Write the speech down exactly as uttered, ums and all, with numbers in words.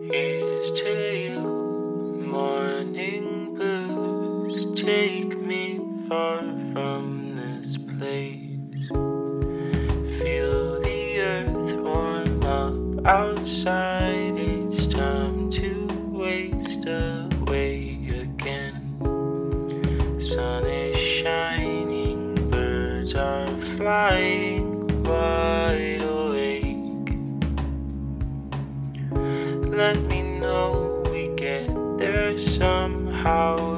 Here's to you, morning blues. Take me far from this place. Feel the earth warm up outside. It's time to waste away again. Sun is shining, birds are flying wide awake. Let me know we get there somehow.